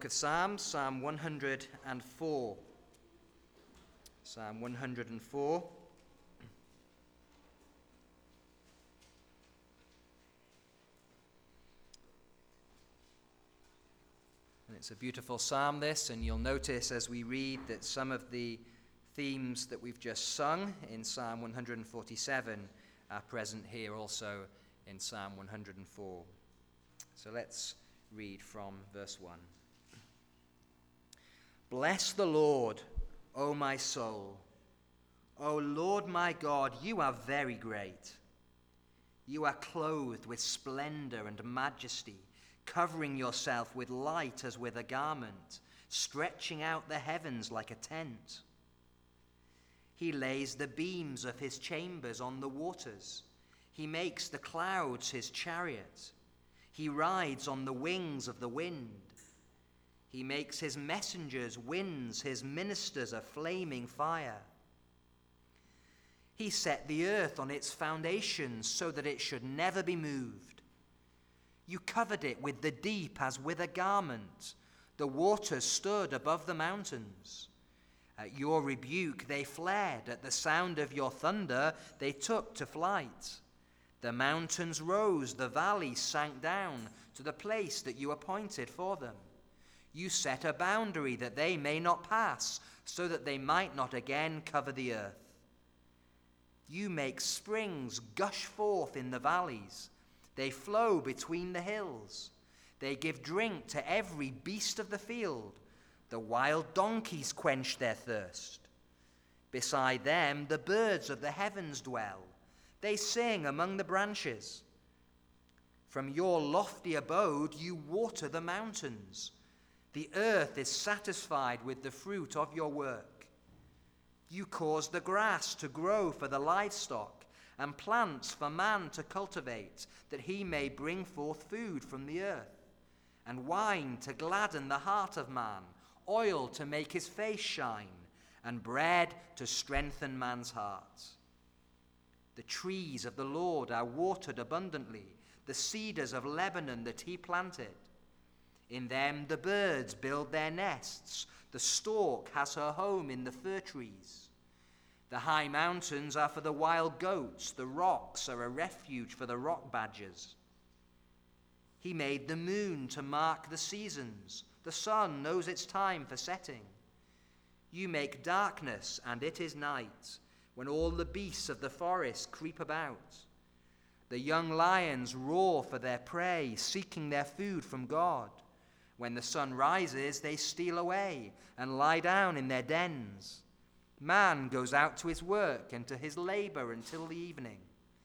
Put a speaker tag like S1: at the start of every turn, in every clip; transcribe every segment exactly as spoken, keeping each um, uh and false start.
S1: book of Psalms, Psalm one hundred four. Psalm one hundred four. And it's a beautiful psalm, this, and you'll notice as we read that some of the themes that we've just sung in Psalm one hundred forty-seven are present here also in Psalm one hundred four. So let's read from verse one. Bless the Lord, O my soul. O Lord my God, you are very great. You are clothed with splendor and majesty, covering yourself with light as with a garment, stretching out the heavens like a tent. He lays the beams of his chambers on the waters. He makes the clouds his chariot. He rides on the wings of the wind. He makes his messengers winds, his ministers a flaming fire. He set the earth on its foundations so that it should never be moved. You covered it with the deep as with a garment. The waters stood above the mountains. At your rebuke they fled. At the sound of your thunder they took to flight. The mountains rose, the valleys sank down to the place that you appointed for them. You set a boundary that they may not pass, so that they might not again cover the earth. You make springs gush forth in the valleys. They flow between the hills. They give drink to every beast of the field. The wild donkeys quench their thirst. Beside them, the birds of the heavens dwell. They sing among the branches. From your lofty abode, you water the mountains. The earth is satisfied with the fruit of your work. You cause the grass to grow for the livestock, and plants for man to cultivate, that he may bring forth food from the earth, and wine to gladden the heart of man, oil to make his face shine, and bread to strengthen man's heart. The trees of the Lord are watered abundantly, the cedars of Lebanon that he planted. In them the birds build their nests, the stork has her home in the fir trees. The high mountains are for the wild goats, the rocks are a refuge for the rock badgers. He made the moon to mark the seasons, the sun knows its time for setting. You make darkness, and it is night, when all the beasts of the forest creep about. The young lions roar for their prey, seeking their food from God. When the sun rises, they steal away and lie down in their dens. Man goes out to his work and to his labor until the evening.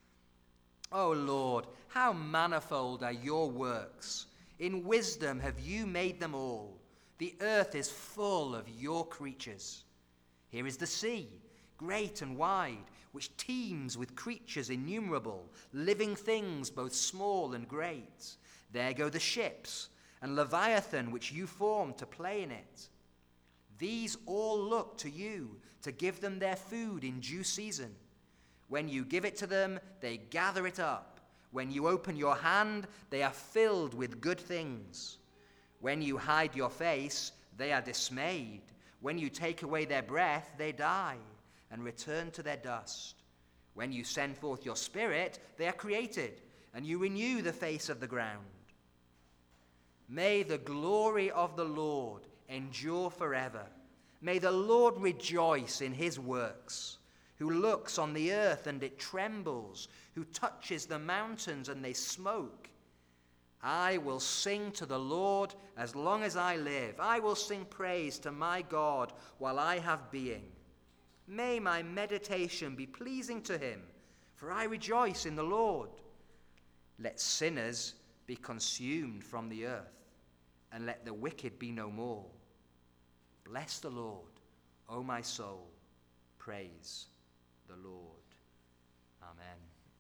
S1: O Lord, how manifold are your works! In wisdom have you made them all. The earth is full of your creatures. Here is the sea, great and wide, which teems with creatures innumerable, living things both small and great. There go the ships, and Leviathan, which you formed to play in it. These all look to you to give them their food in due season. When you give it to them, they gather it up. When you open your hand, they are filled with good things. When you hide your face, they are dismayed. When you take away their breath, they die and return to their dust. When you send forth your spirit, they are created, and you renew the face of the ground. May the glory of the Lord endure forever. May the Lord rejoice in his works, who looks on the earth and it trembles, who touches the mountains and they smoke. I will sing to the Lord as long as I live. I will sing praise to my God while I have being. May my meditation be pleasing to him, for I rejoice in the Lord. Let sinners be consumed from the earth, and let the wicked be no more. Bless the Lord, O my soul. Praise the Lord. Amen.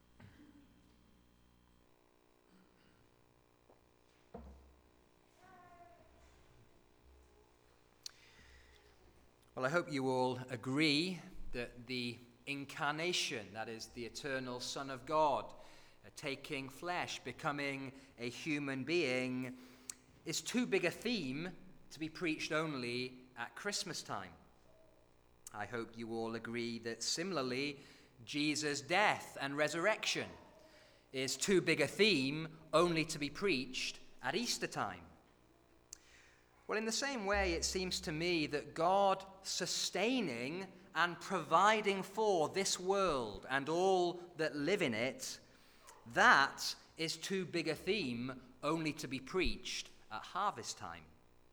S1: Well, I hope you all agree that the incarnation, that is the eternal Son of God, uh, taking flesh, becoming a human being, is too big a theme to be preached only at Christmas time. I hope you all agree that similarly, Jesus' death and resurrection is too big a theme only to be preached at Easter time. Well, in the same way, it seems to me that God sustaining and providing for this world and all that live in it, that is too big a theme only to be preached at harvest time.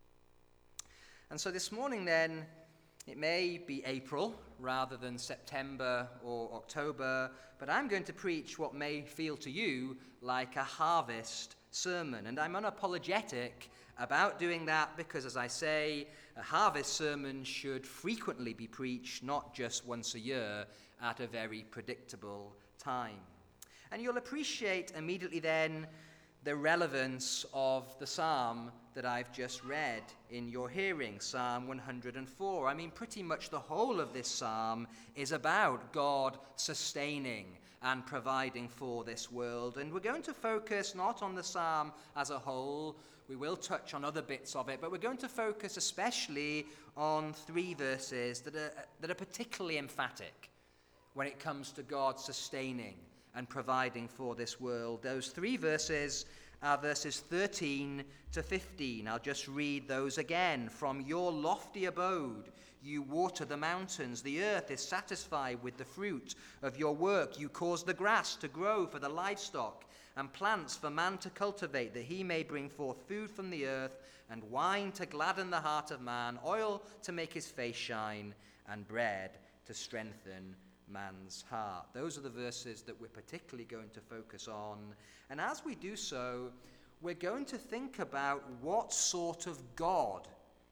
S1: And so this morning then, it may be April rather than September or October, but I'm going to preach what may feel to you like a harvest sermon. And I'm unapologetic about doing that because, as I say, a harvest sermon should frequently be preached, not just once a year at a very predictable time. And you'll appreciate immediately then the relevance of the psalm that I've just read in your hearing, Psalm one hundred four. I mean, pretty much the whole of this psalm is about God sustaining and providing for this world. And we're going to focus not on the psalm as a whole. We will touch on other bits of it, but we're going to focus especially on three verses that are, that are particularly emphatic when it comes to God sustaining and providing for this world. Those three verses are verses thirteen to fifteen. I'll just read those again. From your lofty abode you water the mountains. The earth is satisfied with the fruit of your work. You cause the grass to grow for the livestock and plants for man to cultivate, that he may bring forth food from the earth and wine to gladden the heart of man, oil to make his face shine, and bread to strengthen man's heart. Those are the verses that we're particularly going to focus on. And as we do so, we're going to think about what sort of God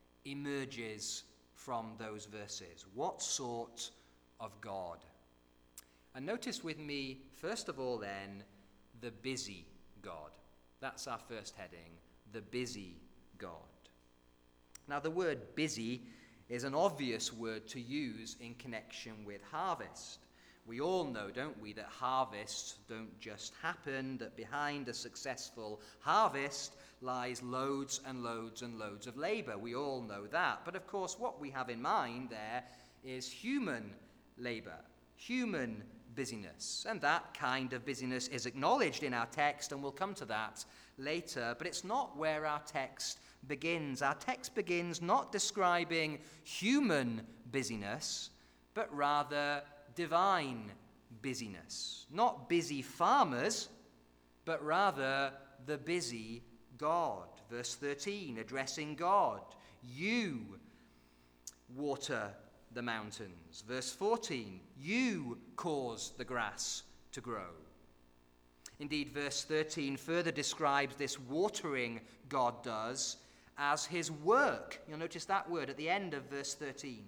S1: emerges from those verses. What sort of God? And notice with me, first of all then, the busy God. That's our first heading, the busy God. Now the word busy is an obvious word to use in connection with harvest. We all know, don't we, that harvests don't just happen, that behind a successful harvest lies loads and loads and loads of labor. We all know that. But of course, what we have in mind there is human labor, human busyness. And that kind of busyness is acknowledged in our text, and we'll come to that later. But it's not where our text begins. Our text begins not describing human busyness, but rather divine busyness. Not busy farmers, but rather the busy God. Verse thirteen, addressing God. You water the mountains. Verse fourteen, you cause the grass to grow. Indeed, verse thirteen further describes this watering God does as his work. You'll notice that word at the end of verse thirteen.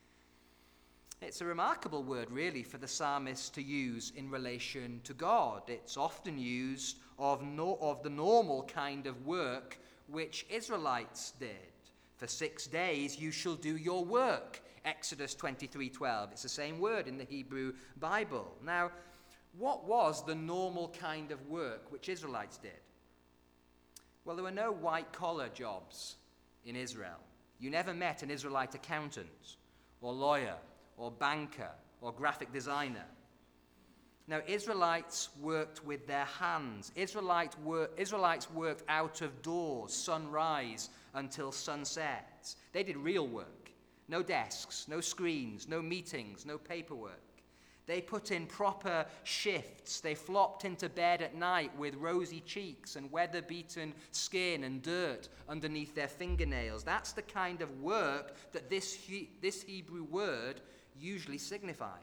S1: It's a remarkable word, really, for the psalmist to use in relation to God. It's often used of, no, of the normal kind of work which Israelites did. For six days you shall do your work, Exodus twenty-three twelve. It's the same word in the Hebrew Bible. Now, what was the normal kind of work which Israelites did? Well, there were no white-collar jobs in Israel. You never met an Israelite accountant or lawyer or banker or graphic designer. Now, Israelites worked with their hands. Israelite wor- Israelites worked out of doors, sunrise until sunset. They did real work. No desks, no screens, no meetings, no paperwork. They put in proper shifts. They flopped into bed at night with rosy cheeks and weather-beaten skin and dirt underneath their fingernails. That's the kind of work that this, he- this Hebrew word usually signified.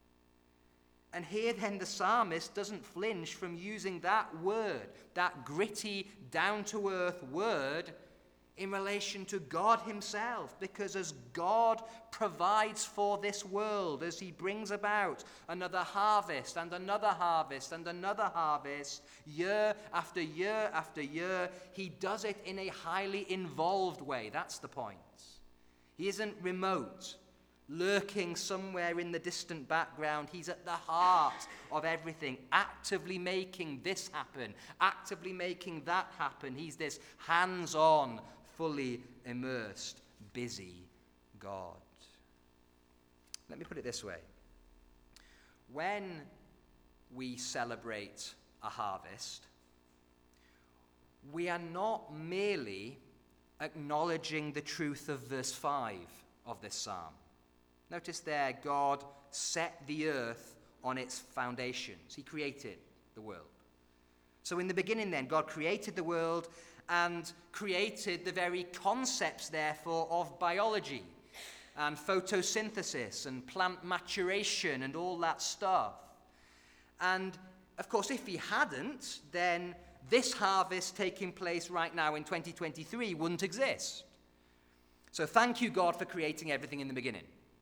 S1: And here then the psalmist doesn't flinch from using that word, that gritty, down-to-earth word, in relation to God himself, because as God provides for this world, as he brings about another harvest and another harvest and another harvest, year after year after year, he does it in a highly involved way. That's the point. He isn't remote, lurking somewhere in the distant background. He's at the heart of everything, actively making this happen, actively making that happen. He's this hands-on, fully immersed, busy God. Let me put it this way. When we celebrate a harvest, we are not merely acknowledging the truth of verse five of this psalm. Notice there, God set the earth on its foundations. He created the world. So in the beginning then, God created the world and created the very concepts, therefore, of biology and photosynthesis and plant maturation and all that stuff. And, of course, if he hadn't, then this harvest taking place right now in twenty twenty-three wouldn't exist. So thank you, God, for creating everything in the beginning.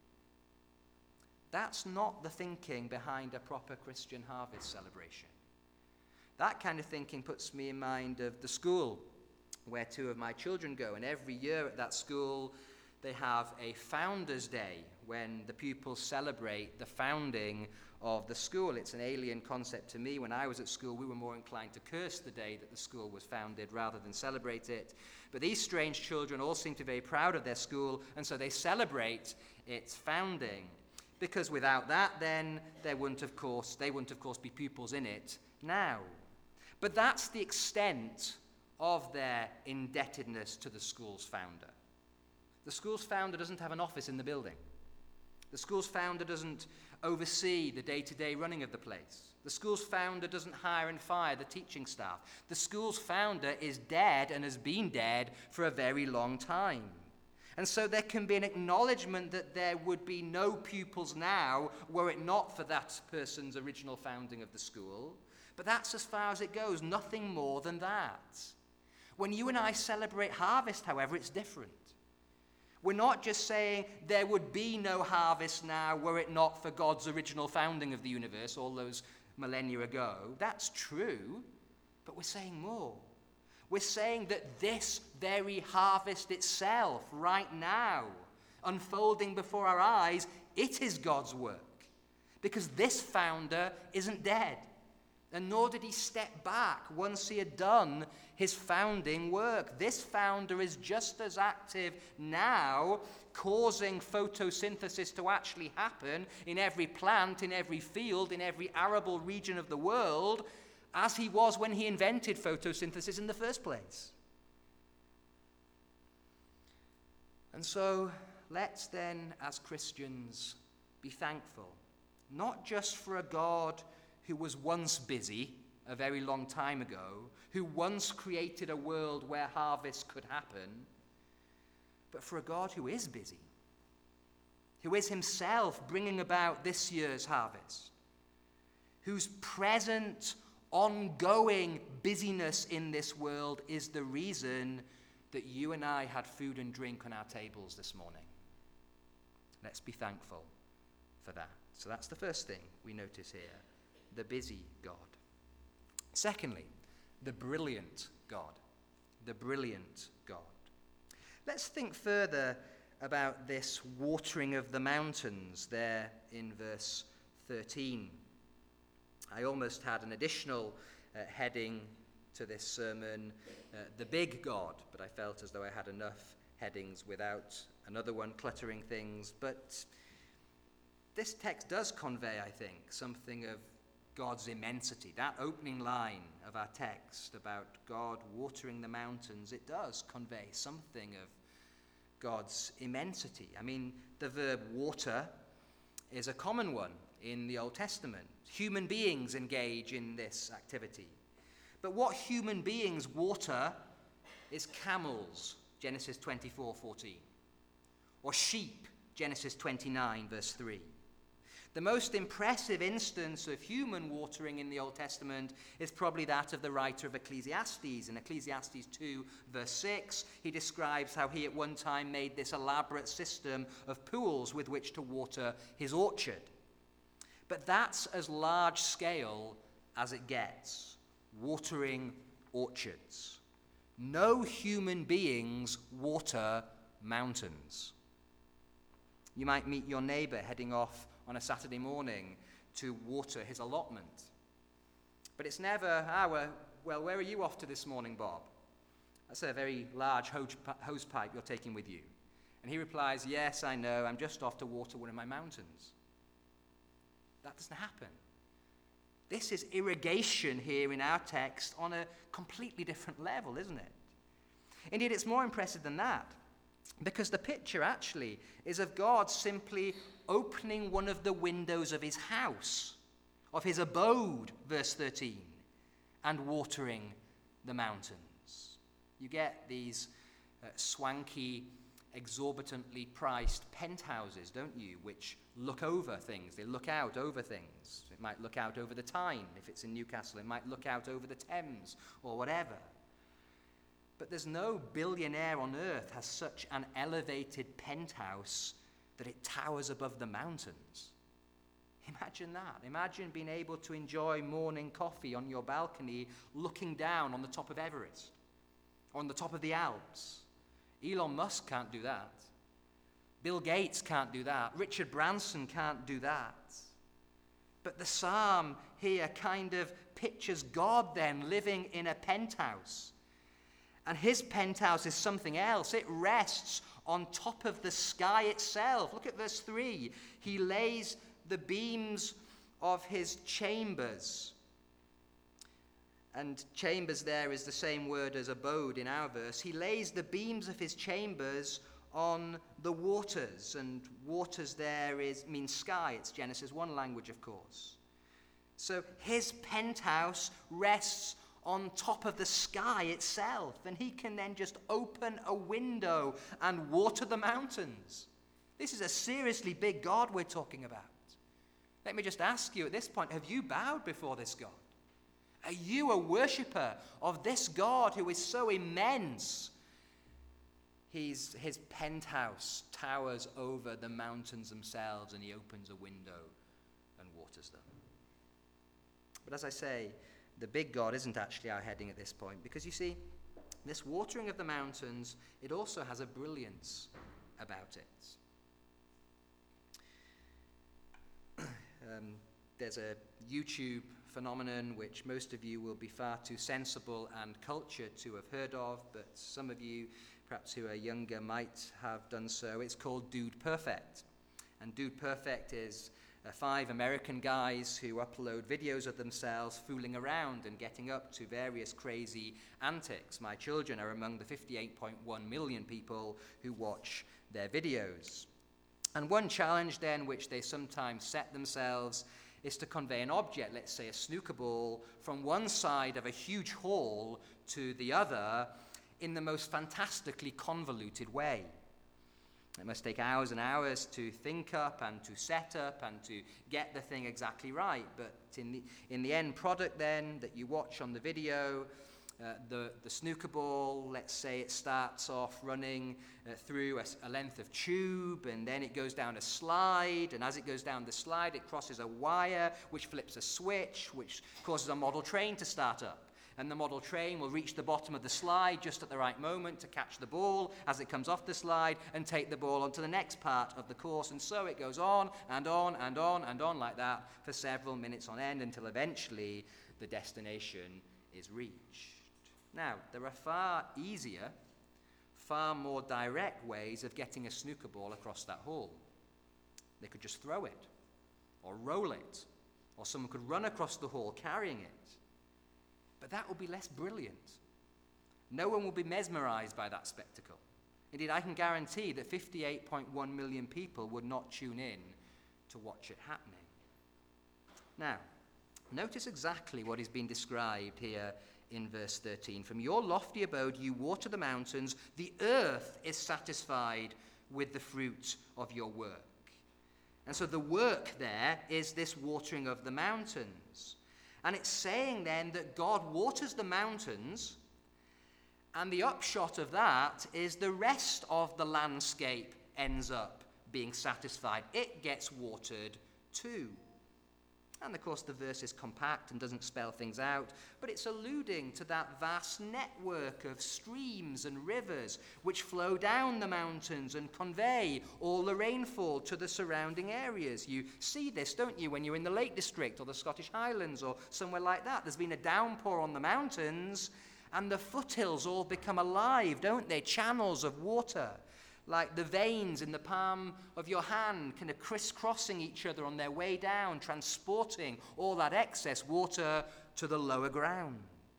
S1: That's not the thinking behind a proper Christian harvest celebration. That kind of thinking puts me in mind of the school where two of my children go. And every year at that school, they have a Founders' Day when the pupils celebrate the founding of the school. It's an alien concept to me. When I was at school, we were more inclined to curse the day that the school was founded rather than celebrate it. But these strange children all seem to be very proud of their school, and so they celebrate its founding. Because without that, then there wouldn't, of course, they wouldn't, of course, be pupils in it now. But that's the extent of their indebtedness to the school's founder. The school's founder doesn't have an office in the building. The school's founder doesn't oversee the day-to-day running of the place. The school's founder doesn't hire and fire the teaching staff. The school's founder is dead and has been dead for a very long time. And so there can be an acknowledgement that there would be no pupils now were it not for that person's original founding of the school. But that's as far as it goes, nothing more than that. When you and I celebrate harvest, however, it's different. We're not just saying there would be no harvest now were it not for God's original founding of the universe all those millennia ago. That's true, but we're saying more. We're saying that this very harvest itself, right now, unfolding before our eyes, it is God's work. Because this founder isn't dead. And nor did he step back once he had done his founding work. This founder is just as active now, causing photosynthesis to actually happen in every plant, in every field, in every arable region of the world, as he was when he invented photosynthesis in the first place. And so, let's then, as Christians, be thankful, not just for a God who was once busy a very long time ago, who once created a world where harvest could happen, but for a God who is busy, who is himself bringing about this year's harvest, whose present, ongoing busyness in this world is the reason that you and I had food and drink on our tables this morning. Let's be thankful for that. So that's the first thing we notice here. The busy God. Secondly, the brilliant God. The brilliant God. Let's think further about this watering of the mountains there in verse thirteen. I almost had an additional uh, heading to this sermon, uh, the big God, but I felt as though I had enough headings without another one cluttering things. But this text does convey, I think, something of God's immensity. That opening line of our text about God watering the mountains, it does convey something of God's immensity. I mean, the verb water is a common one in the Old Testament. Human beings engage in this activity. But what human beings water is camels, Genesis twenty-four fourteen, or sheep, Genesis twenty-nine, verse three. The most impressive instance of human watering in the Old Testament is probably that of the writer of Ecclesiastes. In Ecclesiastes two, verse six, he describes how he at one time made this elaborate system of pools with which to water his orchard. But that's as large scale as it gets, watering orchards. No human beings water mountains. You might meet your neighbor heading off on a Saturday morning to water his allotment. But it's never, ah, well, well, where are you off to this morning, Bob? That's a very large hose pipe you're taking with you. And he replies, yes, I know, I'm just off to water one of my mountains. That doesn't happen. This is irrigation here in our text on a completely different level, isn't it? Indeed, it's more impressive than that, because the picture actually is of God simply opening one of the windows of his house, of his abode, verse thirteen, and watering the mountains. You get these uh, swanky, exorbitantly priced penthouses, don't you, which look over things. They look out over things. It might look out over the Tyne if it's in Newcastle. It might look out over the Thames or whatever. But there's no billionaire on earth has such an elevated penthouse that it towers above the mountains. Imagine that. Imagine being able to enjoy morning coffee on your balcony looking down on the top of Everest or on the top of the Alps. Elon Musk can't do that. Bill Gates can't do that. Richard Branson can't do that. But the psalm here kind of pictures God then living in a penthouse. And his penthouse is something else. It rests on top of the sky itself. Look at verse three. He lays the beams of his chambers. And chambers there is the same word as abode in our verse. He lays the beams of his chambers on the waters. And waters there is means sky. It's Genesis one language, of course. So his penthouse rests on top of the sky itself. And he can then just open a window and water the mountains. This is a seriously big God we're talking about. Let me just ask you at this point, have you bowed before this God? Are you a worshipper of this God who is so immense? He's, his penthouse towers over the mountains themselves, and he opens a window and waters them. But as I say, the big God isn't actually our heading at this point, because you see, this watering of the mountains, it also has a brilliance about it. um, there's a YouTube phenomenon which most of you will be far too sensible and cultured to have heard of, but some of you, perhaps who are younger, might have done so. It's called Dude Perfect. And Dude Perfect is uh, five American guys who upload videos of themselves fooling around and getting up to various crazy antics. My children are among the fifty-eight point one million people who watch their videos. And one challenge then which they sometimes set themselves is to convey an object, let's say a snooker ball, from one side of a huge hall to the other in the most fantastically convoluted way. It must take hours and hours to think up and to set up and to get the thing exactly right. But in the, in the end product then that you watch on the video, uh, the, the snooker ball, let's say it starts off running uh, through a, a length of tube, and then it goes down a slide, and as it goes down the slide, it crosses a wire, which flips a switch, which causes a model train to start up. And the model train will reach the bottom of the slide just at the right moment to catch the ball as it comes off the slide and take the ball onto the next part of the course. And so it goes on and on and on and on like that for several minutes on end until eventually the destination is reached. Now, there are far easier, far more direct ways of getting a snooker ball across that hall. They could just throw it or roll it, or someone could run across the hall carrying it. But that will be less brilliant. No one will be mesmerized by that spectacle. Indeed, I can guarantee that fifty-eight point one million people would not tune in to watch it happening. Now, notice exactly what is being described here in verse thirteen. From your lofty abode you water the mountains, the earth is satisfied with the fruit of your work. And so the work there is this watering of the mountains. And it's saying then that God waters the mountains, and the upshot of that is the rest of the landscape ends up being satisfied. It gets watered too. And of course the verse is compact and doesn't spell things out, but it's alluding to that vast network of streams and rivers which flow down the mountains and convey all the rainfall to the surrounding areas. You see this, don't you, when you're in the Lake District or the Scottish Highlands or somewhere like that. There's been a downpour on the mountains, And the foothills all become alive, don't they? Channels of water, like the veins in the palm of your hand, kind of crisscrossing each other on their way down, transporting all that excess water to the lower ground.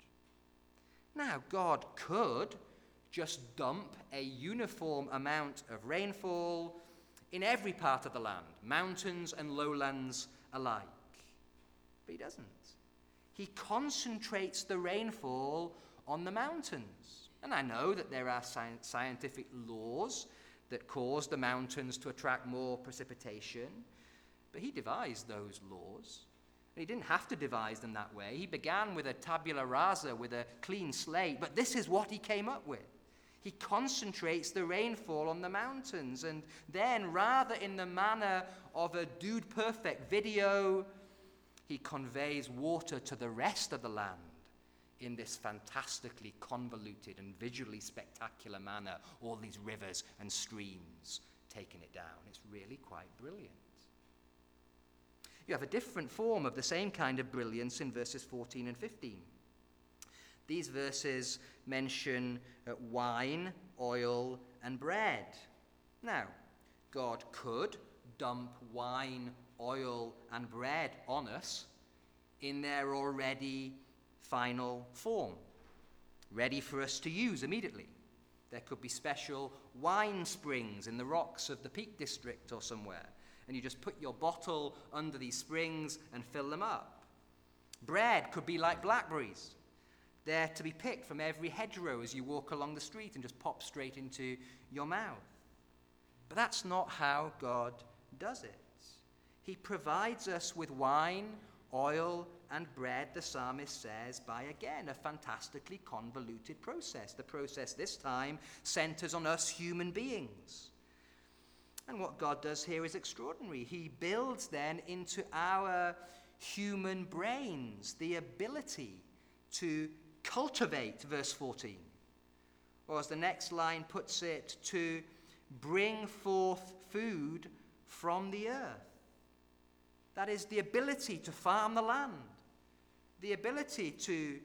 S1: Now, God could just dump a uniform amount of rainfall in every part of the land, mountains and lowlands alike. But he doesn't. He concentrates the rainfall on the mountains. And I know that there are sci- scientific laws that cause the mountains to attract more precipitation, but he devised those laws. And he didn't have to devise them that way. He began with a tabula rasa, with a clean slate, but this is what he came up with. He concentrates the rainfall on the mountains, and then, rather in the manner of a Dude Perfect video, he conveys water to the rest of the land in this fantastically convoluted and visually spectacular manner, all these rivers and streams taking it down. It's really quite brilliant. You have a different form of the same kind of brilliance in verses fourteen and fifteen. These verses mention uh, wine, oil, and bread. Now, God could dump wine, oil, and bread on us in their already final form, ready for us to use immediately. There could be special wine springs in the rocks of the Peak District or somewhere, and you just put your bottle under these springs and fill them up. Bread could be like blackberries. They're to be picked from every hedgerow as you walk along the street and just pop straight into your mouth. But that's not how God does it. He provides us with wine, oil, and bread, the psalmist says, by, again, a fantastically convoluted process. The process this time centers on us human beings. And what God does here is extraordinary. He builds then into our human brains the ability to cultivate, verse fourteen, or as the next line puts it, to bring forth food from the earth. That is the ability to farm the land, the ability to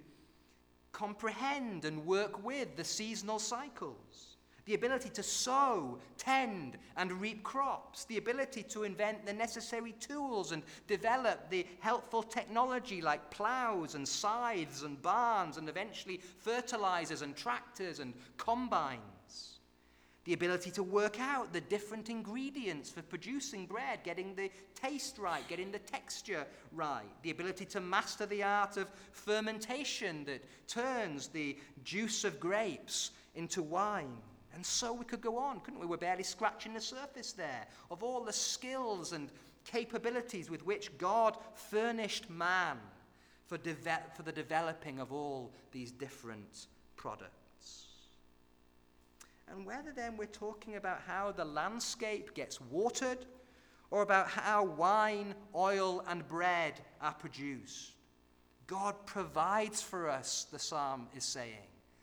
S1: comprehend and work with the seasonal cycles, the ability to sow, tend, and reap crops, the ability to invent the necessary tools and develop the helpful technology like plows and scythes and barns and eventually fertilizers and tractors and combines, the ability to work out the different ingredients for producing bread, getting the taste right, getting the texture right, the ability to master the art of fermentation that turns the juice of grapes into wine. And so we could go on, couldn't we? We're barely scratching the surface there of all the skills and capabilities with which God furnished man for, deve- for the developing of all these different products. And whether then we're talking about how the landscape gets watered or about how wine, oil, and bread are produced, God provides for us, the psalm is saying,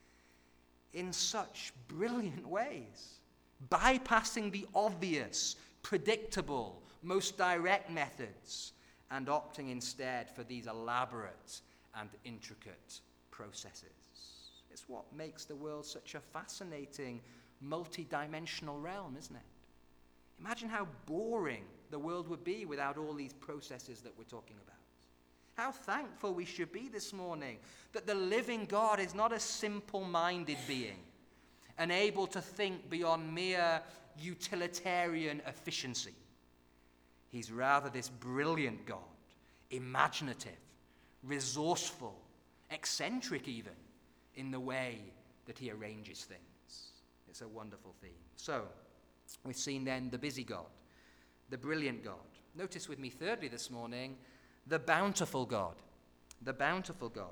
S1: in such brilliant ways, bypassing the obvious, predictable, most direct methods and opting instead for these elaborate and intricate processes. It's what makes the world such a fascinating, multi-dimensional realm, isn't it? Imagine how boring the world would be without all these processes that we're talking about. How thankful we should be this morning that the living God is not a simple-minded being, unable to think beyond mere utilitarian efficiency. He's rather this brilliant God, imaginative, resourceful, eccentric even, in the way that he arranges things. It's a wonderful theme. So, we've seen then the busy God, the brilliant God. Notice with me thirdly this morning, the bountiful God, the bountiful God.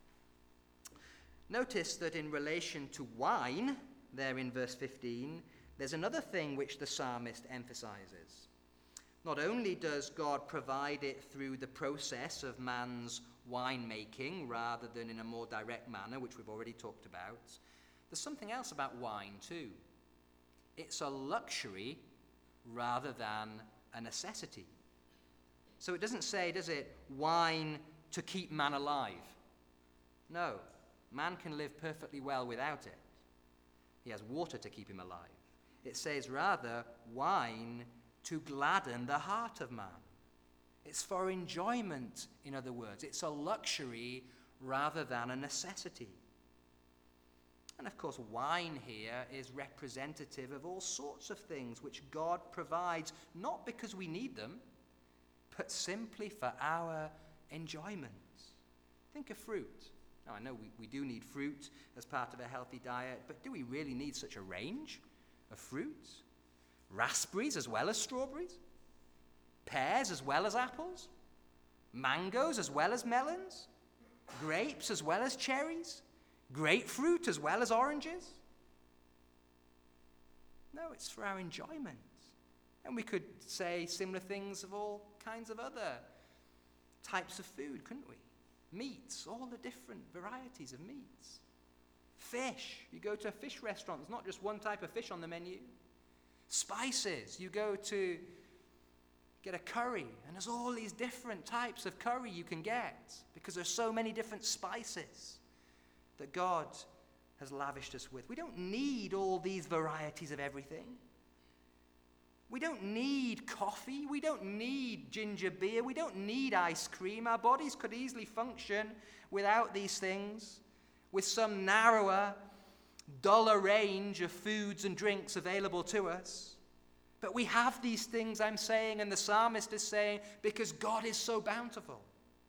S1: Notice that in relation to wine, there in verse fifteen, there's another thing which the psalmist emphasizes. Not only does God provide it through the process of man's winemaking rather than in a more direct manner, which we've already talked about, there's something else about wine too. It's a luxury rather than a necessity. So it doesn't say, does it, wine to keep man alive? No. Man can live perfectly well without it. He has water to keep him alive. It says rather, wine to gladden the heart of man. It's for enjoyment, in other words. It's a luxury rather than a necessity. And of course, wine here is representative of all sorts of things which God provides, not because we need them, but simply for our enjoyment. Think of fruit. Now, I know we, we do need fruit as part of a healthy diet, but do we really need such a range of fruits? Raspberries as well as strawberries? Pears as well as apples? Mangoes as well as melons? Grapes as well as cherries? Grapefruit as well as oranges? No, it's for our enjoyment. And we could say similar things of all kinds of other types of food, couldn't we? Meats, all the different varieties of meats. Fish, you go to a fish restaurant, there's not just one type of fish on the menu. Spices, you go to get a curry, and there's all these different types of curry you can get because there's so many different spices that God has lavished us with. We don't need all these varieties of everything. We don't need coffee. We don't need ginger beer. We don't need ice cream. Our bodies could easily function without these things, with some narrower, duller range of foods and drinks available to us. But we have these things, I'm saying, and the psalmist is saying, because God is so bountiful.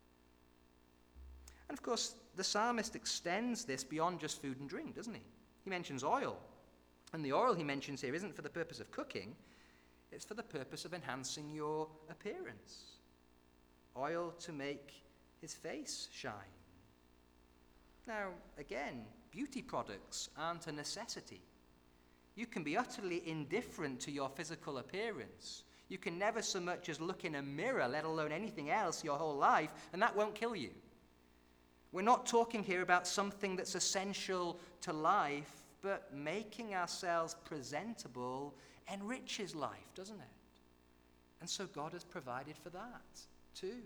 S1: And of course, the psalmist extends this beyond just food and drink, doesn't he? He mentions oil. And the oil he mentions here isn't for the purpose of cooking. It's for the purpose of enhancing your appearance. Oil to make his face shine. Now, again, beauty products aren't a necessity. You can be utterly indifferent to your physical appearance. You can never so much as look in a mirror, let alone anything else, your whole life, and that won't kill you. We're not talking here about something that's essential to life, but making ourselves presentable enriches life, doesn't it? And so God has provided for that too.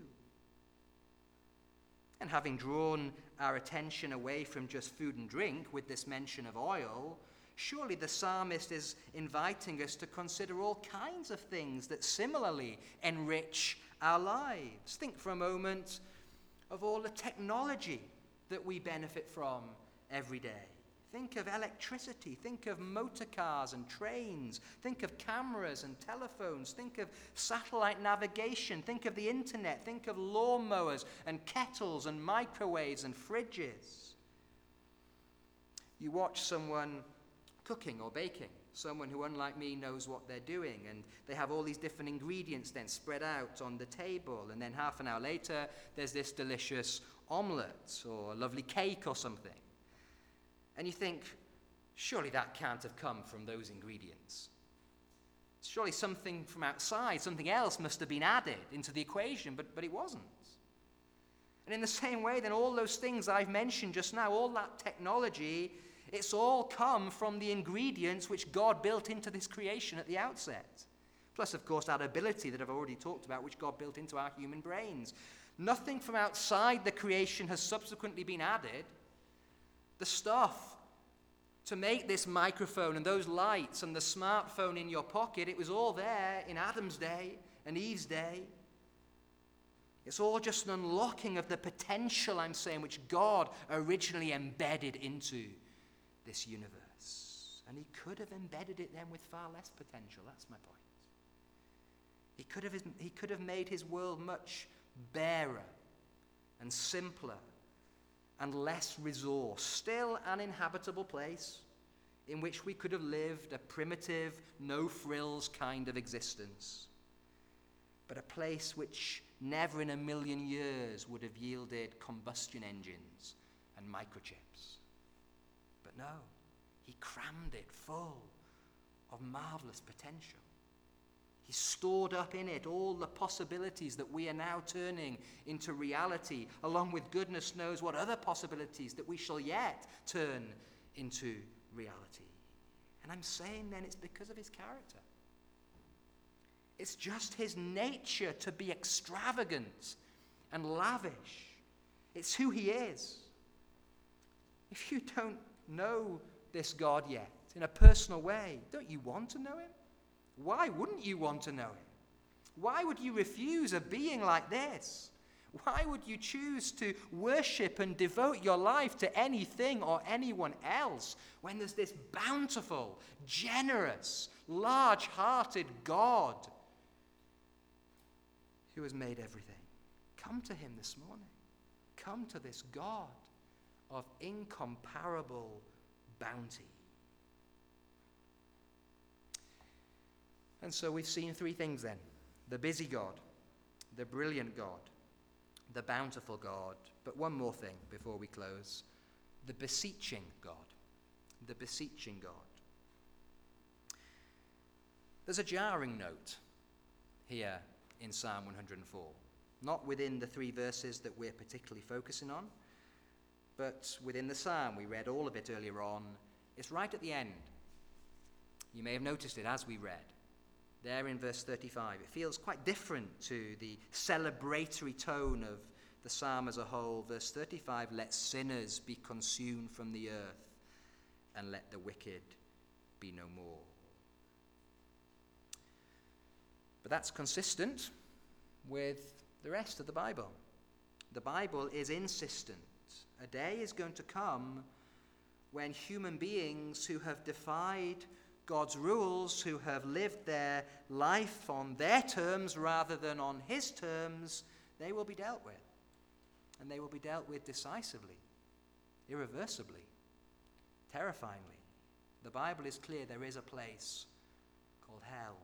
S1: And having drawn our attention away from just food and drink with this mention of oil, surely the psalmist is inviting us to consider all kinds of things that similarly enrich our lives. Think for a moment of all the technology that we benefit from every day. Think of electricity. Think of motor cars and trains. Think of cameras and telephones. Think of satellite navigation. Think of the internet. Think of lawnmowers and kettles and microwaves and fridges. You watch someone cooking or baking, someone who, unlike me, knows what they're doing, and they have all these different ingredients then spread out on the table, and then half an hour later, there's this delicious omelette or a lovely cake or something. And you think, surely that can't have come from those ingredients. Surely something from outside, something else must have been added into the equation, but, but it wasn't. And in the same way, then all those things I've mentioned just now, all that technology, it's all come from the ingredients which God built into this creation at the outset. Plus, of course, that ability that I've already talked about, which God built into our human brains. Nothing from outside the creation has subsequently been added. The stuff to make this microphone and those lights and the smartphone in your pocket, it was all there in Adam's day and Eve's day. It's all just an unlocking of the potential, I'm saying, which God originally embedded into this universe. And he could have embedded it then with far less potential. That's my point. He could have, he could have made his world much barer and simpler and less resource, still an inhabitable place in which we could have lived a primitive, no-frills kind of existence, but a place which never in a million years would have yielded combustion engines and microchips. But no, he crammed it full of marvelous potential. He stored up in it all the possibilities that we are now turning into reality, along with goodness knows what other possibilities that we shall yet turn into reality. And I'm saying then it's because of his character. It's just his nature to be extravagant and lavish. It's who he is. If you don't know this God yet in a personal way, don't you want to know him? Why wouldn't you want to know him? Why would you refuse a being like this? Why would you choose to worship and devote your life to anything or anyone else when there's this bountiful, generous, large-hearted God who has made everything? Come to him this morning. Come to this God of incomparable bounty. And so we've seen three things then: the busy God, the brilliant God, the bountiful God. But one more thing before we close: the beseeching God. The beseeching God. There's a jarring note here in Psalm one hundred four, not within the three verses that we're particularly focusing on, but within the psalm. We read all of it earlier on. It's right at the end. You may have noticed it as we read. There in verse thirty-five, it feels quite different to the celebratory tone of the psalm as a whole. Verse thirty-five, let sinners be consumed from the earth, and let the wicked be no more. But that's consistent with the rest of the Bible. The Bible is insistent. A day is going to come when human beings who have defied God's rules, who have lived their life on their terms rather than on his terms, they will be dealt with. And they will be dealt with decisively, irreversibly, terrifyingly. The Bible is clear: there is a place called hell.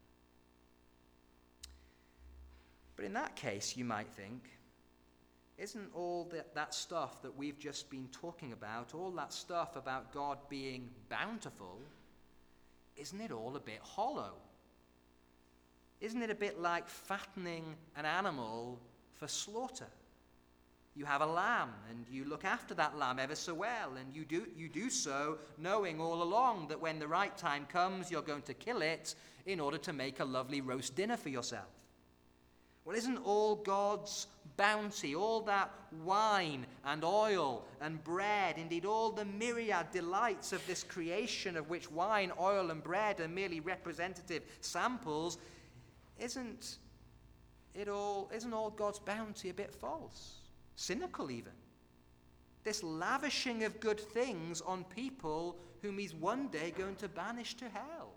S1: But in that case, you might think, isn't all that, that stuff that we've just been talking about, all that stuff about God being bountiful, isn't it all a bit hollow? Isn't it a bit like fattening an animal for slaughter? You have a lamb, and you look after that lamb ever so well, and you do, you do so knowing all along that when the right time comes, you're going to kill it in order to make a lovely roast dinner for yourself. Well, isn't all God's bounty, all that wine and oil and bread, indeed all the myriad delights of this creation, of which wine, oil, and bread are merely representative samples, isn't it all, isn't all God's bounty a bit false? Cynical even? This lavishing of good things on people whom he's one day going to banish to hell?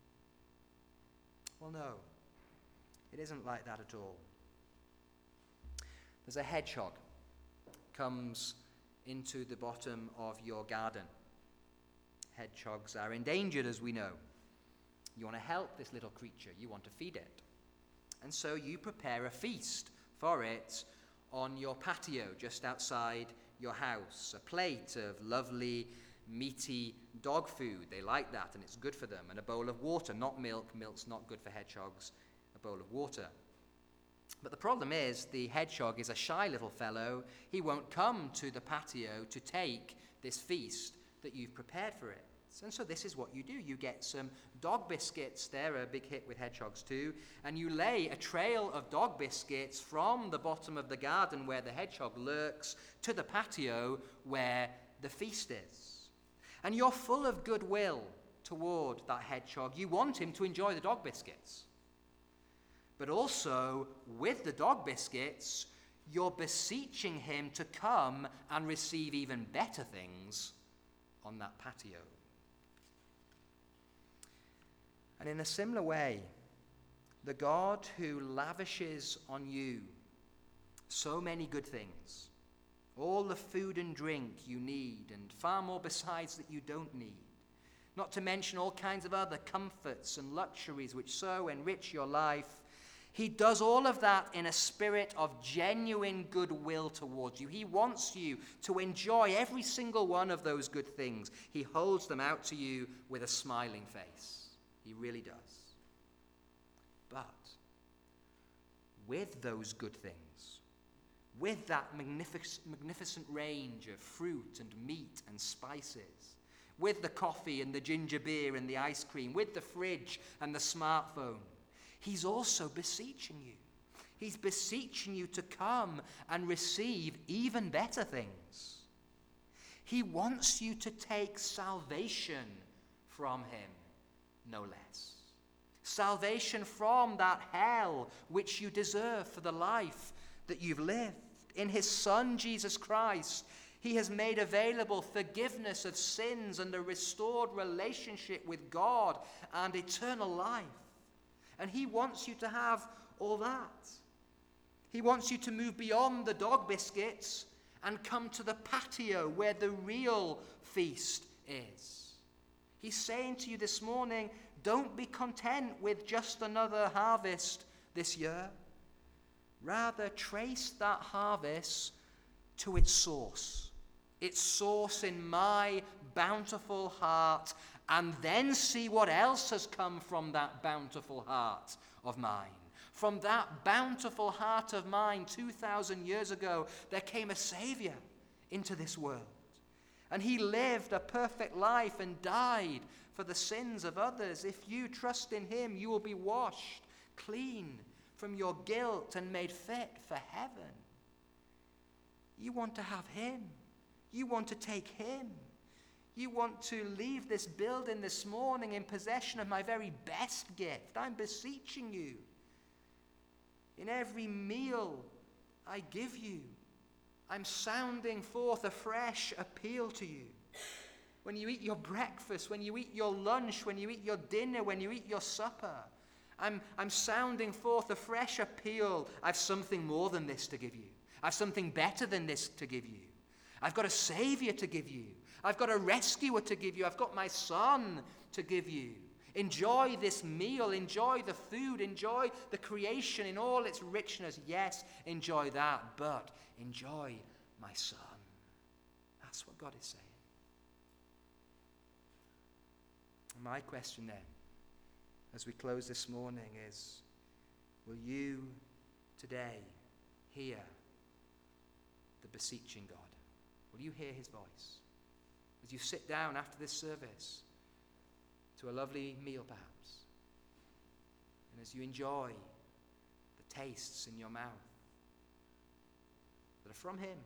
S1: Well, no. It isn't like that at all. There's a hedgehog comes into the bottom of your garden. Hedgehogs are endangered, as we know. You want to help this little creature. You want to feed it. And so you prepare a feast for it on your patio just outside your house. A plate of lovely, meaty dog food. They like that, and it's good for them. And a bowl of water, not milk. Milk's not good for hedgehogs. A bowl of water. But the problem is, the hedgehog is a shy little fellow. He won't come to the patio to take this feast that you've prepared for it. And so this is what you do. You get some dog biscuits. They're a big hit with hedgehogs too. And you lay a trail of dog biscuits from the bottom of the garden where the hedgehog lurks to the patio where the feast is. And you're full of goodwill toward that hedgehog. You want him to enjoy the dog biscuits. But also, with the dog biscuits, you're beseeching him to come and receive even better things on that patio. And in a similar way, the God who lavishes on you so many good things, all the food and drink you need, and far more besides that you don't need, not to mention all kinds of other comforts and luxuries which so enrich your life, he does all of that in a spirit of genuine goodwill towards you. He wants you to enjoy every single one of those good things. He holds them out to you with a smiling face. He really does. But with those good things, with that magnific- magnificent range of fruit and meat and spices, with the coffee and the ginger beer and the ice cream, with the fridge and the smartphone, he's also beseeching you. He's beseeching you to come and receive even better things. He wants you to take salvation from him, no less. Salvation from that hell which you deserve for the life that you've lived. In his Son, Jesus Christ, he has made available forgiveness of sins and a restored relationship with God and eternal life. And he wants you to have all that. He wants you to move beyond the dog biscuits and come to the patio where the real feast is. He's saying to you this morning, don't be content with just another harvest this year. Rather, trace that harvest to its source. Its source in my bountiful heart, and then see what else has come from that bountiful heart of mine. From that bountiful heart of mine two thousand years ago, there came a Savior into this world. And he lived a perfect life and died for the sins of others. If you trust in him, you will be washed clean from your guilt and made fit for heaven. You want to have him. You want to take him. You want to leave this building this morning in possession of my very best gift. I'm beseeching you. In every meal I give you, I'm sounding forth a fresh appeal to you. When you eat your breakfast, when you eat your lunch, when you eat your dinner, when you eat your supper, I'm, I'm sounding forth a fresh appeal. I've something more than this to give you. I've something better than this to give you. I've got a Savior to give you. I've got a rescuer to give you. I've got my Son to give you. Enjoy this meal. Enjoy the food. Enjoy the creation in all its richness. Yes, enjoy that, but enjoy my Son. That's what God is saying. My question then, as we close this morning, is, will you today hear the beseeching God? Will you hear his voice? As you sit down after this service to a lovely meal perhaps, and as you enjoy the tastes in your mouth that are from him,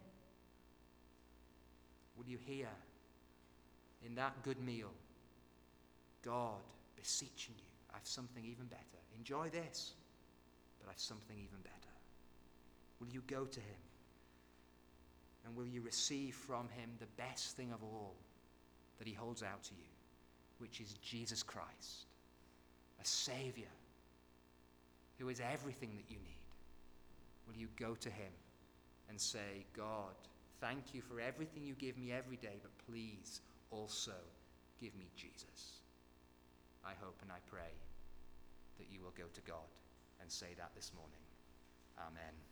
S1: will you hear in that good meal God beseeching you, I've something even better. Enjoy this, but I've something even better. Will you go to him? And will you receive from him the best thing of all that he holds out to you, which is Jesus Christ, a Savior who is everything that you need? Will you go to him and say, God, thank you for everything you give me every day, but please also give me Jesus? I hope and I pray that you will go to God and say that this morning. Amen.